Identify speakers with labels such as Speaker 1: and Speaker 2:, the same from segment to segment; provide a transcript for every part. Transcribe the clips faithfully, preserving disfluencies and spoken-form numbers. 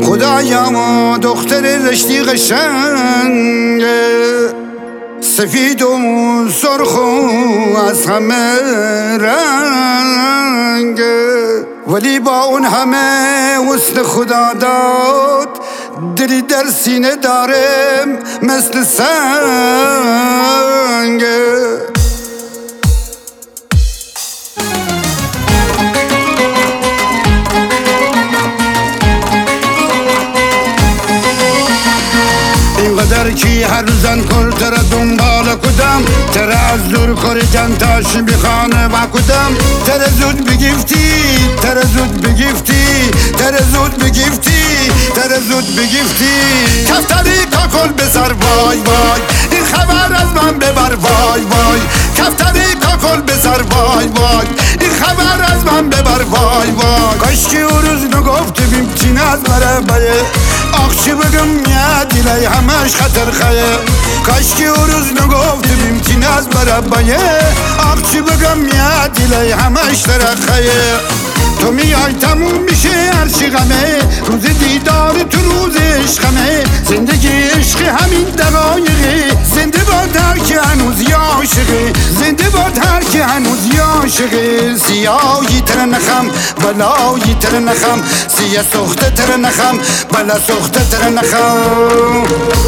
Speaker 1: خدایا ما دختر رشتی قشنگه، سفید و سرخ و از همه رنگه، ولی با اون همه حسن خدا داد دلی در سینه دارم مثل سنگه. اینقدر کی هر روزن کل تر دنبال کدم، تر از دور کاری جنتاش میخانه و کدم، تر زود بگیفتی تر زود بگیفتی تر زود بگیفتی تر زود بگیفتی. کفتری کاکل بسر وای وای، این خبر از من ببر وای وای. کفتری کاکل بسر وای وای، این خبر از من ببر وای وای. کاش که او روز نگفتی بیمتین از مربعه، آخچی بگم میاد دیلی همش خطر خیه. کاش که او روز نگفتی بیمتین از مربعه، آخچی بگم میاد دیلی همش ترخیه. تو میای تموم میشه هرچی غمه، روز دیدار تو روز عشقمه. زندگی عشق همین دقایقه، زنده باد هر که هنوز عاشقه، زنده باد هر که هنوز عاشقه. سیاهی تر نخم بلایی تر نخم، سیاه سخته تر نخم بلا سخته تر نخم.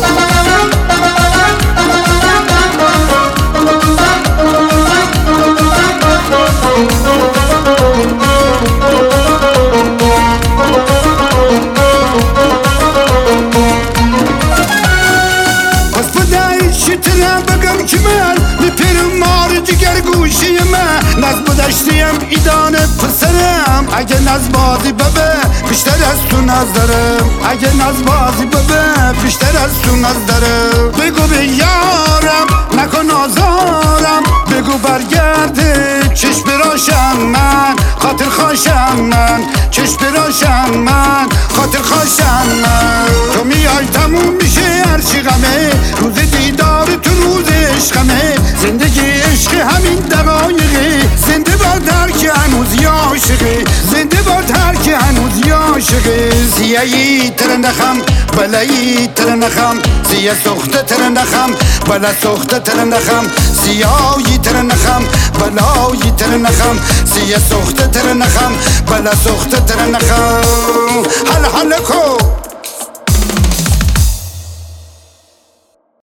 Speaker 1: بگم که من میپیرم مار جگر گوشی من، نز بدشتیم ایدان پسرم. اگه نز بازی ببه بیشتر از تو نز دارم، اگه نز بازی ببه بیشتر از تو نز دارم. بگو به یارم نکن آزارم، بگو برگرده چشم راشم من خاطر خواشم من، چشم راشم من خاطر خواشم من. تو میای تموم میشه هرچی غمه، روز دیدار تو روز عشقمه. زندگی عشق همین دقایقه، زنده باد هر که هنوز عاشقه، زنده باد هر که هنوز عاشقه. سیاهی تر نخم بلایی تر نخم، سیاه سخته تر نخم بلا سخته تر نخم. سیاهی تر نخم بلایی تر نخم، سیاه سخته تر نخم بلا سخته تر نخم. حل حل کو